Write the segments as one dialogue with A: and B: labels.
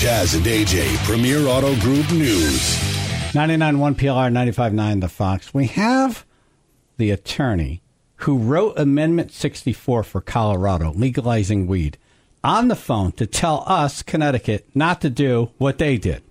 A: Jazz and AJ, Premier Auto Group News.
B: 99.1 PLR, 95.9 The Fox. We have the attorney who wrote Amendment 64 for Colorado, legalizing weed, on the phone to tell us, Connecticut, not to do what they did.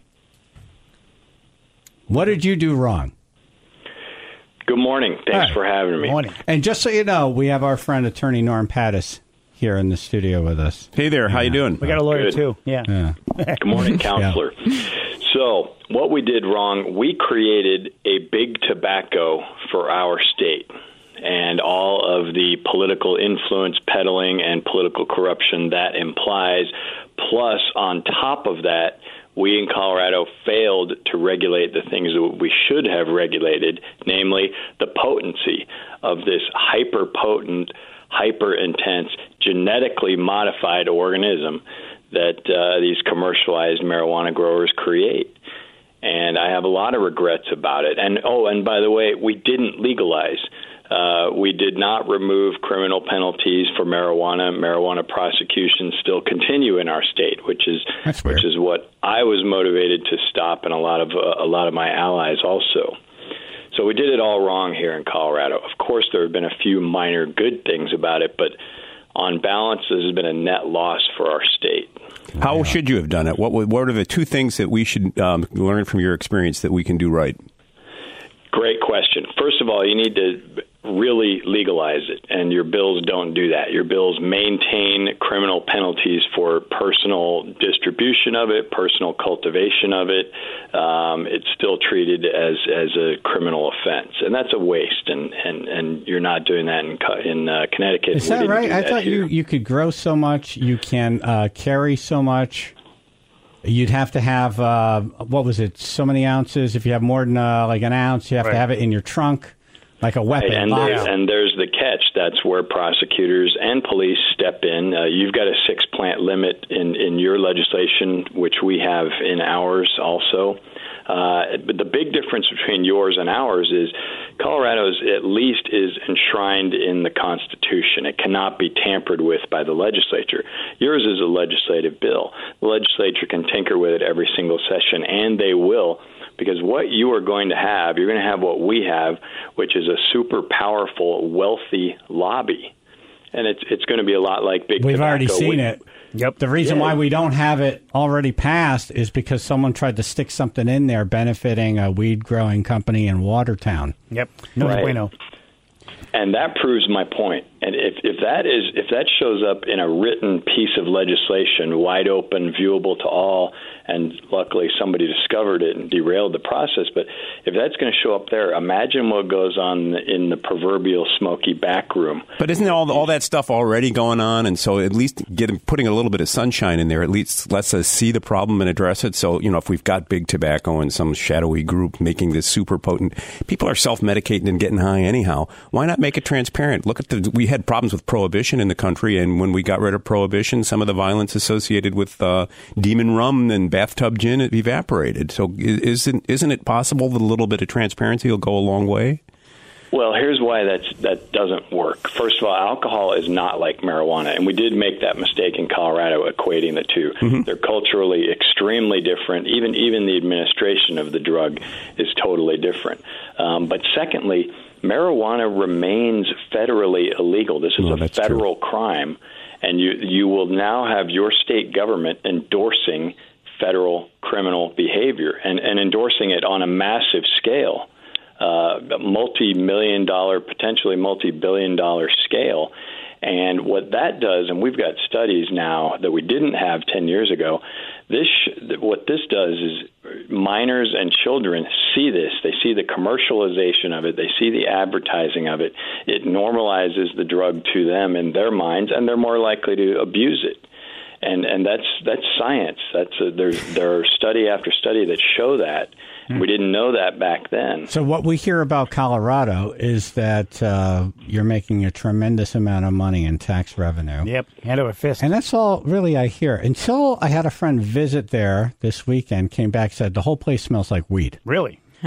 B: What did you do wrong?
C: Good morning. Thanks for having me.
B: Morning. And just so you know, we have our friend, attorney Norm Pattis, here in the studio with us.
D: Hey there. How you doing?
E: We got a lawyer,
C: Good.
E: too. Yeah.
C: Good morning, counselor. So what we did wrong, we created a big tobacco for our state. And all of the political influence peddling and political corruption that implies. Plus, on top of that, we in Colorado failed to regulate the things that we should have regulated, namely the potency of this hyper-potent, hyper-intense, genetically modified organism that these commercialized marijuana growers create. And I have a lot of regrets about it. And by the way, we didn't legalize. We did not remove criminal penalties for marijuana. Marijuana prosecutions still continue in our state, which is what I was motivated to stop, and a lot of my allies also. So we did it all wrong here in Colorado. Of course, there have been a few minor good things about it, but on balance, this has been a net loss for our state.
D: How should you have done it? What are the two things that we should learn from your experience that we can do right?
C: Great question. First of all, you need to really legalize it, and your bills don't do that. Your bills maintain criminal penalties for personal distribution of it, personal cultivation of it. It's still treated as a criminal offense, and that's a waste, and you're not doing that in Connecticut.
B: Is that right? I thought you could grow so much, you can carry so much. You'd have to have, so many ounces? If you have more than like an ounce, you have to have it in your trunk, like a weapon.
C: Right. And there's the catch. That's where prosecutors and police step in. You've got a 6-plant limit in your legislation, which we have in ours also. But the big difference between yours and ours is Colorado's at least is enshrined in the Constitution. It cannot be tampered with by the legislature. Yours is a legislative bill. The legislature can tinker with it every single session, and they will, because what you are going to have, you're going to have what we have, which is a super powerful, wealthy lobby. And it's going to be a lot like big tobacco.
B: We've already seen it. Yep. The reason why we don't have it already passed is because someone tried to stick something in there benefiting a weed growing company in Watertown.
E: Yep. No bueno.
C: And that proves my point. And if that shows up in a written piece of legislation, wide open, viewable to all, and luckily somebody discovered it and derailed the process, but if that's going to show up there, imagine what goes on in the proverbial smoky back room.
D: But isn't all that stuff already going on? And so at least putting a little bit of sunshine in there at least lets us see the problem and address it. So, if we've got big tobacco and some shadowy group making this super potent, people are self-medicating and getting high anyhow. Why not make it transparent? We had problems with prohibition in the country, and when we got rid of prohibition, some of the violence associated with demon rum and bathtub gin evaporated. So isn't it possible that a little bit of transparency will go a long way?
C: Well, here's why that doesn't work. First of all, alcohol is not like marijuana, and we did make that mistake in Colorado, equating the two. Mm-hmm. They're culturally extremely different. Even the administration of the drug is totally different. But secondly, marijuana remains federally illegal. This is a federal crime, and you will now have your state government endorsing federal criminal behavior and endorsing it on a massive scale, multi-million-dollar, potentially multi-billion-dollar scale. And what that does, and we've got studies now that we didn't have 10 years ago, what this does is minors and children see this. They see the commercialization of it. They see the advertising of it. It normalizes the drug to them in their minds, and they're more likely to abuse it. And that's science. There are study after study that show that. We didn't know that back then.
B: So what we hear about Colorado is that you're making a tremendous amount of money in tax revenue.
E: Yep, hand over fist.
B: And that's all really I hear. Until I had a friend visit there this weekend, came back, said the whole place smells like weed.
E: Really?
B: Huh.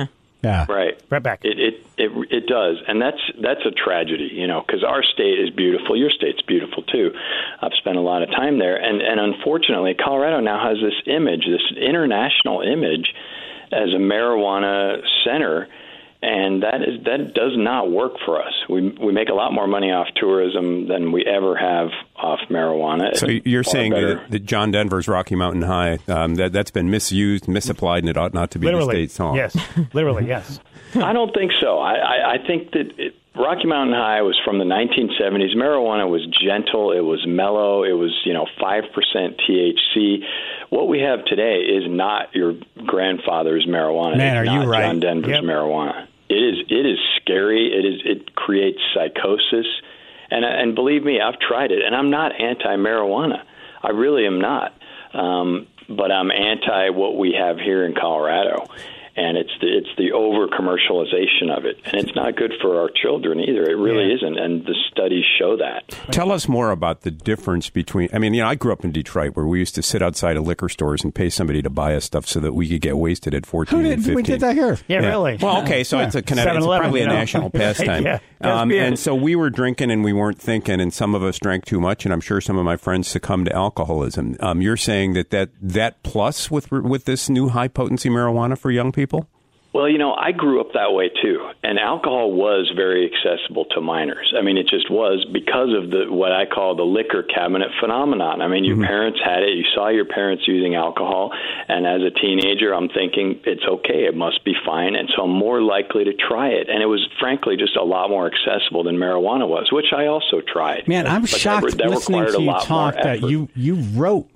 B: Yeah.
C: Right.
E: Right back.
C: It does, and that's a tragedy, because our state is beautiful. Your state's beautiful too. I've spent a lot of time there, and unfortunately, Colorado now has this image, this international image, as a marijuana center. And that does not work for us. We make a lot more money off tourism than we ever have off marijuana.
D: So you're saying that John Denver's Rocky Mountain High, that's been misused, misapplied, and it ought not to be the state song.
E: Yes, literally, yes.
C: I don't think so. I think that Rocky Mountain High was from the 1970s. Marijuana was gentle. It was mellow. It was 5% THC. What we have today is not your grandfather's marijuana.
B: Man,
C: it's
B: are you right?
C: John Denver's marijuana. It is scary. It creates psychosis, and believe me, I've tried it, and I'm not anti-marijuana. I really am not, but I'm anti what we have here in Colorado, and it's the over commercialization of it, and it's not good for our children either. It really isn't, and the studies show that.
D: Tell us more about the difference between. I mean, I grew up in Detroit, where we used to sit outside of liquor stores and pay somebody to buy us stuff so that we could get wasted at 14 and 15.
B: We did that here.
E: Yeah, really.
D: Well, okay, so it's probably a national pastime.
E: Yeah.
D: And so we were drinking and we weren't thinking, and some of us drank too much, and I'm sure some of my friends succumbed to alcoholism. You're saying that plus with this new high potency marijuana for young people?
C: Well, I grew up that way too, and alcohol was very accessible to minors. I mean, it just was because of what I call the liquor cabinet phenomenon. I mean, your parents had it. You saw your parents using alcohol, and as a teenager, I'm thinking it's okay. It must be fine, and so I'm more likely to try it. And it was, frankly, just a lot more accessible than marijuana was, which I also tried.
B: Man, I'm shocked listening to you talk that you wrote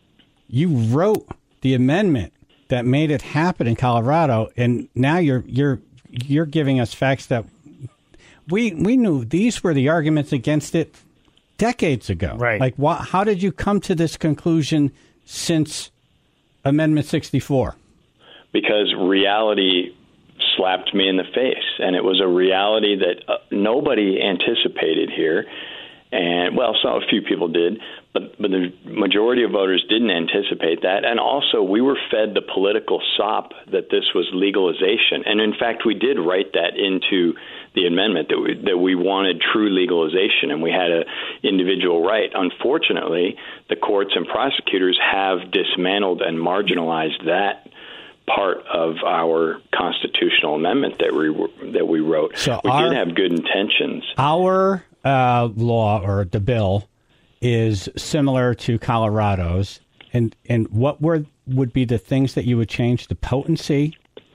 B: the amendment that made it happen in Colorado, and now you're giving us facts that we knew these were the arguments against it decades ago.
E: Right.
B: Like, how did you come to this conclusion since Amendment 64?
C: Because reality slapped me in the face, and it was a reality that nobody anticipated here. And a few people did, but the majority of voters didn't anticipate that. And also, we were fed the political sop that this was legalization. And in fact, we did write that into the amendment that we wanted true legalization, and we had an individual right. Unfortunately, the courts and prosecutors have dismantled and marginalized that part of our constitutional amendment that we wrote. So we did have good intentions.
B: Our law, or the bill, is similar to Colorado's, and what would be the things that you would change? The potency?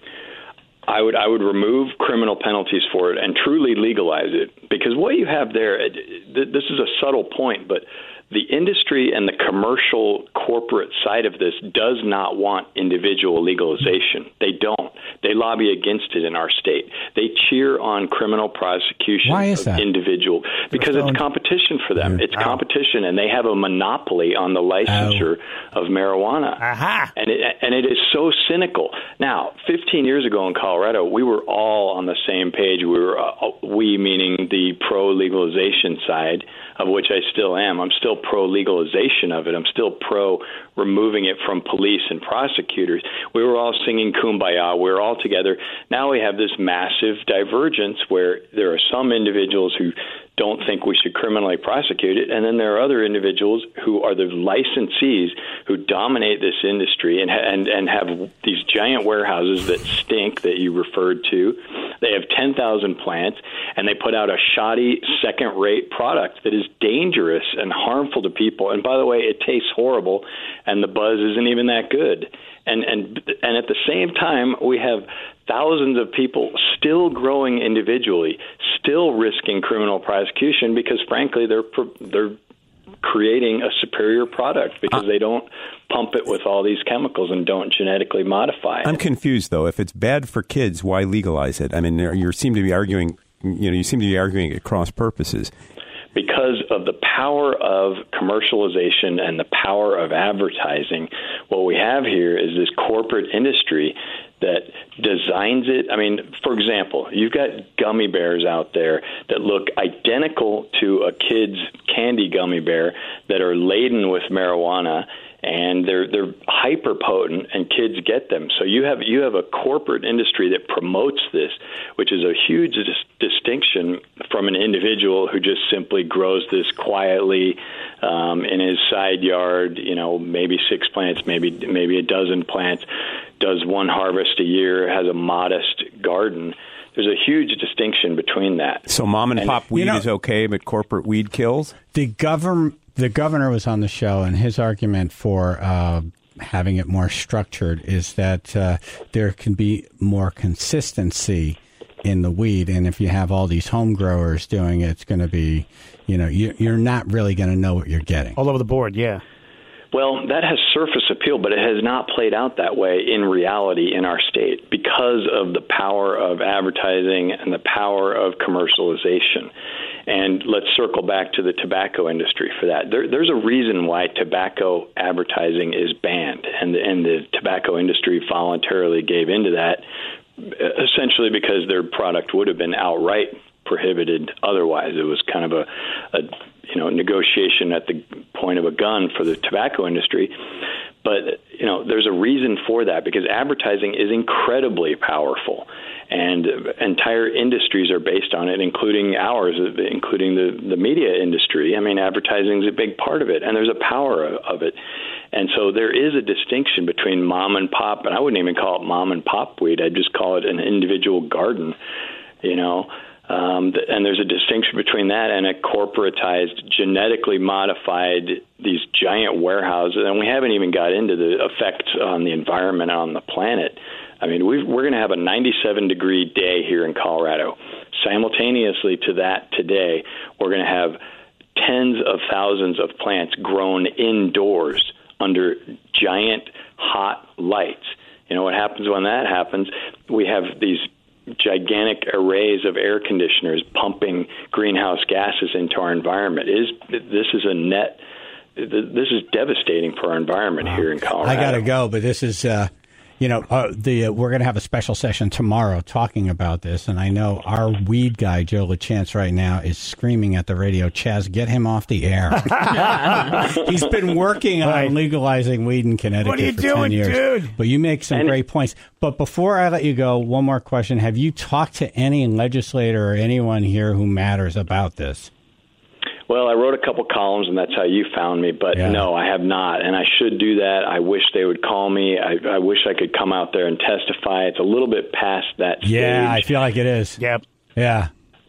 C: I would remove criminal penalties for it and truly legalize it, because what you have there, this is a subtle point, but the industry and the commercial corporate side of this does not want individual legalization. They don't. They lobby against it in our state. They cheer on criminal prosecution of individual because it's competition for them. It's competition, and they have a monopoly on the licensure of marijuana. And it is so cynical. Now, 15 years ago in Colorado, we were all on the same page. We meaning the pro-legalization side, of which I still am. I'm still pro-legalization of it. I'm still pro-removing it from police and prosecutors. We were all singing Kumbaya. We were all together. Now we have this massive divergence where there are some individuals who don't think we should criminally prosecute it, and then there are other individuals who are the licensees who dominate this industry and have these giant warehouses that stink that you referred to. They have 10,000 plants, and they put out a shoddy second-rate product that is dangerous and harmful to people. And by the way, it tastes horrible, and the buzz isn't even that good. And at the same time, we have thousands of people still growing individually, still risking criminal prosecution because, frankly, they're creating a superior product because they don't pump it with all these chemicals and don't genetically modify it.
D: I'm confused, though. If it's bad for kids, why legalize it? I mean, you seem to be arguing at cross purposes.
C: Because of the power of commercialization and the power of advertising, what we have here is this corporate industry that designs it. I mean, for example, you've got gummy bears out there that look identical to a kid's candy gummy bear that are laden with marijuana, and they're hyper potent, and kids get them. So you have a corporate industry that promotes this, which is a huge distinction from an individual who just simply grows this quietly in his side yard. Maybe 6 plants, maybe a dozen plants, does one harvest a year, has a modest garden. There's a huge distinction between that.
D: So mom and pop weed is okay, but corporate weed kills?
B: The governor was on the show, and his argument for having it more structured is that there can be more consistency in the weed. And if you have all these home growers doing it, it's going to be, you're not really going to know what you're getting.
E: All over the board, yeah.
C: Well, that has surface appeal, but it has not played out that way in reality in our state because of the power of advertising and the power of commercialization. And let's circle back to the tobacco industry for that. There's a reason why tobacco advertising is banned, and the tobacco industry voluntarily gave into that, essentially because their product would have been outright prohibited otherwise. It was kind of a negotiation at the point of a gun for the tobacco industry. But, there's a reason for that, because advertising is incredibly powerful, and entire industries are based on it, including ours, including the media industry. I mean, advertising is a big part of it, and there's a power of it. And so there is a distinction between mom and pop, and I wouldn't even call it mom and pop weed. I'd just call it an individual garden, and there's a distinction between that and a corporatized, genetically modified, these giant warehouses. And we haven't even got into the effects on the environment and on the planet. I mean, we're going to have a 97-degree day here in Colorado. Simultaneously to that today, we're going to have tens of thousands of plants grown indoors under giant hot lights. What happens when that happens? We have these gigantic arrays of air conditioners pumping greenhouse gases into our enwerenment. This is devastating for our environment here in Colorado.
B: I got to go, but this is, we're going to have a special session tomorrow talking about this, and I know our weed guy, Joe LaChance, right now is screaming at the radio, Chaz, get him off the air. He's been working on legalizing weed in Connecticut for 10 years. Dude? But you make some great points. But before I let you go, one more question. Have you talked to any legislator or anyone here who matters about this?
C: Well, I wrote a couple columns, and that's how you found me. But no, I have not, and I should do that. I wish they would call me. I wish I could come out there and testify. It's a little bit past that stage.
B: Yeah, I feel like it is.
E: Yep.
B: Yeah.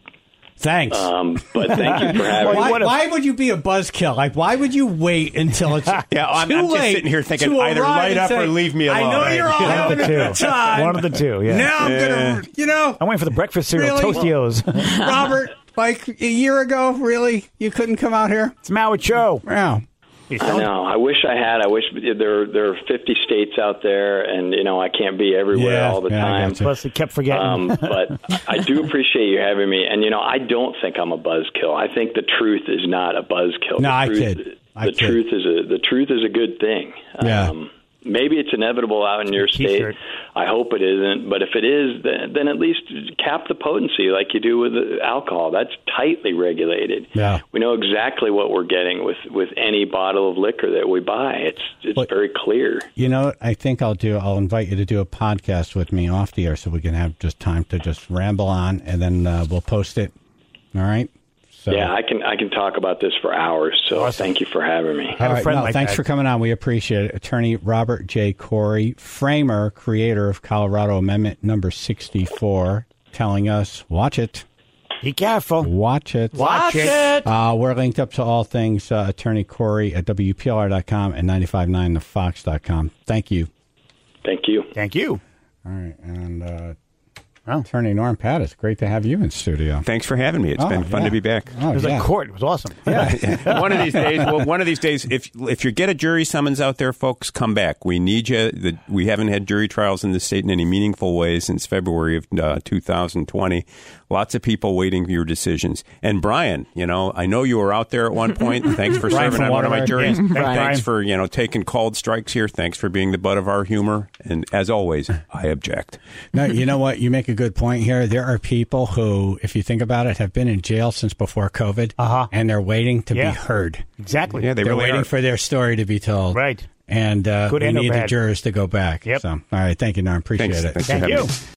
B: Thanks.
C: But thank you for having me.
B: Why would you be a buzzkill? Like, why would you wait until it's
D: I'm just sitting here thinking either light up or leave me alone.
B: I know you're all having a good time.
E: One of the two, yeah.
B: Now I'm going to,
E: I'm waiting for the breakfast cereal, Tostios.
B: Robert, like a year ago, really? You couldn't come out here?
E: It's Mao Cho.
B: Yeah.
C: I know. I wish I had. I wish there are 50 states out there, and I can't be everywhere all the time.
E: Plus, they kept forgetting.
C: But I do appreciate you having me. And I don't think I'm a buzzkill. I think the truth is not a buzzkill.
B: No, I kid.
C: The truth is a good thing.
B: Yeah.
C: Maybe it's inevitable out in your state. I hope it isn't. But if it is, then at least cap the potency like you do with alcohol. That's tightly regulated.
B: Yeah.
C: We know exactly what we're getting with any bottle of liquor that we buy. It's very clear.
B: You know what I think I'll do? I'll invite you to do a podcast with me off the air so we can have just time to just ramble on, and then we'll post it. All right? So.
C: Yeah, I can talk about this for hours, so Thank you for having me.
B: All right, thanks for coming on. We appreciate it. Attorney Robert J. Corey, framer, creator of Colorado Amendment number 64, telling us, watch it.
E: Be careful.
B: Watch it.
E: Watch it.
B: We're linked up to all things Attorney Corey at WPLR.com and 959thefox.com. Thank you.
C: Thank you.
E: Thank you.
B: All right, and... Attorney Norm Pattis, great to have you in studio.
D: Thanks for having me. It's been fun to be back.
E: It was like court. It was awesome.
D: Yeah. One of these days, if you get a jury summons out there, folks, come back. We need you. We haven't had jury trials in the state in any meaningful way since February of 2020. Lots of people waiting for your decisions. And Brian, I know you were out there at one point. Thanks for serving on one of my juries.
E: Yeah.
D: Thanks for taking called strikes here. Thanks for being the butt of our humor. And as always, I object.
B: No, you know what? You make a good point here. There are people who, if you think about it, have been in jail since before COVID, and they're waiting to be heard.
E: Exactly.
D: Yeah,
B: they're
D: really
B: waiting
D: are.
B: for their story to be told.
E: Right.
B: And
E: Good
B: we
E: and or
B: need the
E: bad.
B: jurors to go back.
E: Yep.
B: So, all right. Thank you, Norm. Appreciate
D: Thanks.
B: it.
D: Thanks for
E: Thank
D: having
E: you.
D: me.